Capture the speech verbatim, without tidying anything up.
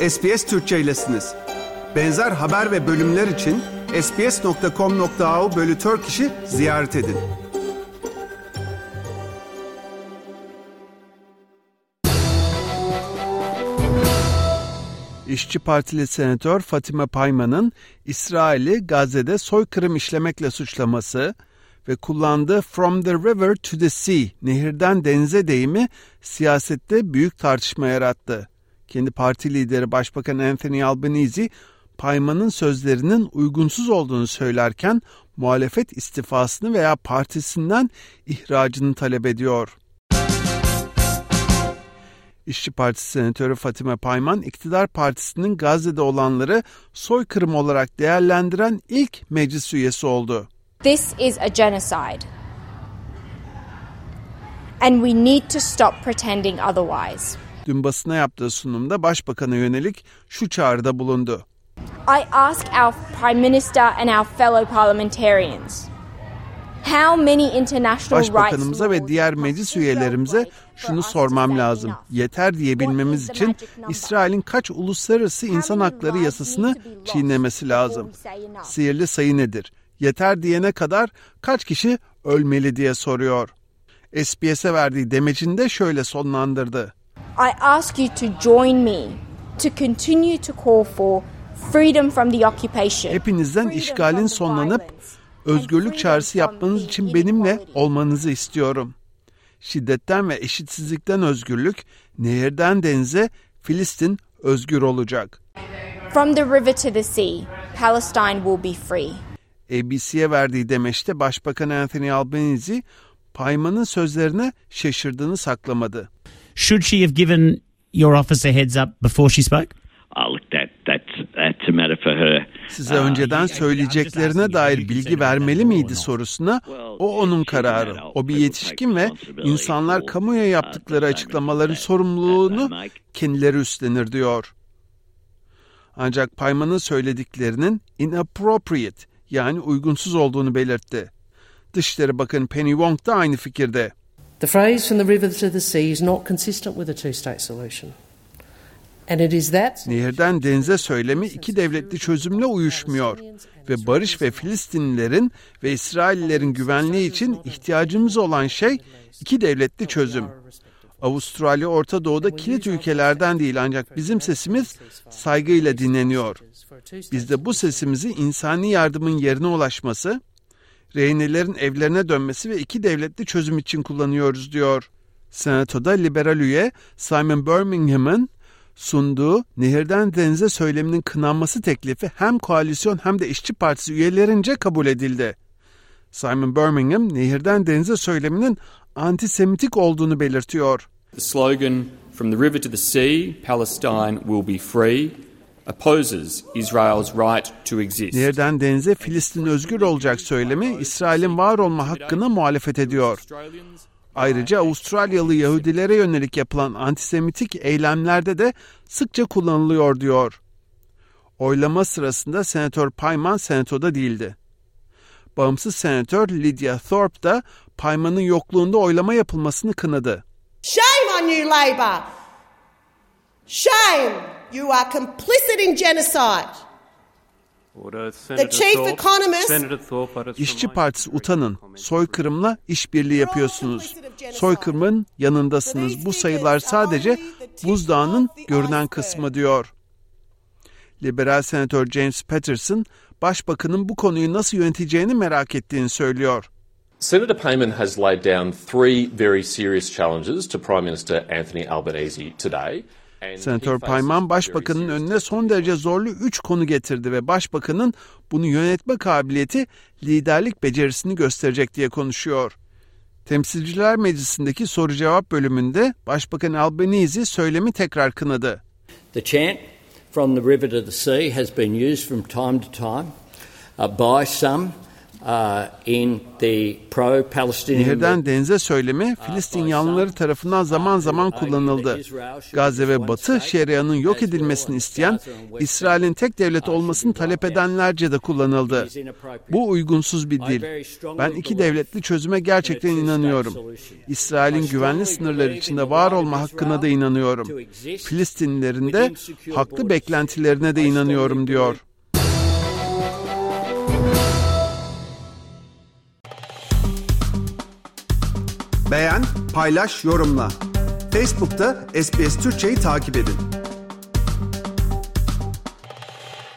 S B S Türkçe'ylesiniz. Benzer haber ve bölümler için sbs nokta com nokta a u bölü Turkish'i ziyaret edin. İşçi Partili Senatör Fatime Payman'ın İsrail'i Gazze'de soykırım işlemekle suçlaması ve kullandığı "from the river to the sea" nehirden denize deyimi siyasette büyük tartışma yarattı. Kendi parti lideri Başbakan Anthony Albanese, Payman'ın sözlerinin uygunsuz olduğunu söylerken muhalefet istifasını veya partisinden ihracını talep ediyor. İşçi Partisi Senatörü Fatime Payman, iktidar partisinin Gazze'de olanları soykırım olarak değerlendiren ilk meclis üyesi oldu. This is a genocide. And we need to stop pretending otherwise. Dün basına yaptığı sunumda Başbakan'a yönelik şu çağrıda bulundu. I ask our Prime Minister and our fellow parliamentarians, how many international rights Başbakanımıza ve diğer meclis üyelerimize şunu sormam lazım. Yeter diyebilmemiz için İsrail'in kaç uluslararası insan hakları yasasını çiğnemesi lazım? Sihirli sayı nedir? Yeter diyene kadar kaç kişi ölmeli diye soruyor. S B S'e verdiği demecinde şöyle sonlandırdı. I ask you to join me to continue to call for freedom from the occupation. Hepinizden işgalin sonlanıp özgürlük çağrısı yapmanız için benimle olmanızı istiyorum. Şiddetten ve eşitsizlikten özgürlük, nehirden denize Filistin özgür olacak. From the river to the sea, Palestine will be free. A B C'ye verdiği demeçte Başbakan Anthony Albanese, Payman'ın sözlerine şaşırdığını saklamadı. Should she have given your office a heads up before she spoke? Oh, look, that that's that's a matter for her. Size önceden söyleyeceklerine dair bilgi vermeli miydi sorusuna, o onun kararı. O bir yetişkin ve insanlar kamuya yaptıkları açıklamaların sorumluluğunu kendileri üstlenir diyor. Ancak Payman'ın söylediklerinin inappropriate, yani uygunsuz olduğunu belirtti. Dışişleri Bakanı Penny Wong da aynı fikirde. The phrase "from the river to the sea" is not consistent with a two-state solution. And it is that Nehirden denize söylemi iki devletli çözümle uyuşmuyor ve barış ve Filistinlilerin ve İsraillilerin güvenliği için ihtiyacımız olan şey iki devletli çözüm. Avustralya Orta Doğu'da kilit ülkelerden değil, ancak bizim sesimiz saygıyla dinleniyor. Biz de bu sesimizi insani yardımın yerine ulaşması, rehinelerin evlerine dönmesi ve iki devletli çözüm için kullanıyoruz diyor. Senatoda liberal üye Simon Birmingham'ın sunduğu nehirden denize söyleminin kınanması teklifi hem koalisyon hem de İşçi Partisi üyelerince kabul edildi. Simon Birmingham, nehirden denize söyleminin antisemitik olduğunu belirtiyor. The slogan "From the river to the sea, Palestine will be free" opposes Israel's right to exist. Nehirden denize Filistin özgür olacak söylemi, İsrail'in var olma hakkına muhalefet ediyor. Ayrıca Avustralyalı Yahudilere yönelik yapılan antisemitik eylemlerde de sıkça kullanılıyor diyor. Oylama sırasında Senatör Payman senatoda değildi. Bağımsız senatör Lydia Thorpe da Payman'ın yokluğunda oylama yapılmasını kınadı. Shame on you, Labor! Shame! You are complicit in genocide. The chief economist... İşçi Partisi utanın, soykırımla işbirliği yapıyorsunuz. Soykırımın yanındasınız. Bu sayılar sadece buzdağının görünen kısmı diyor. Liberal Senatör James Patterson, Başbakanın bu konuyu nasıl yöneteceğini merak ettiğini söylüyor. Senator Payman has laid down three very serious challenges to Prime Minister Anthony Albanese today. Senatör Payman, Başbakanın önüne son derece zorlu üç konu getirdi ve Başbakanın bunu yönetme kabiliyeti liderlik becerisini gösterecek diye konuşuyor. Temsilciler Meclisi'ndeki soru-cevap bölümünde Başbakan Albanese söylemi tekrar kınadı. The chant "from the river to the sea" has been used from time to time uh, by some Nehirden denize söylemi Filistin yanlıları tarafından zaman zaman kullanıldı. Gazze ve Batı Şeria'nın yok edilmesini isteyen, İsrail'in tek devlet olmasını talep edenlerce de kullanıldı. Bu uygunsuz bir dil. Ben iki devletli çözüme gerçekten inanıyorum. İsrail'in güvenli sınırları içinde var olma hakkına da inanıyorum. Filistinlilerin de haklı beklentilerine de inanıyorum diyor. Beğen, paylaş, yorumla. Facebook'ta S B S Türkçe'yi takip edin.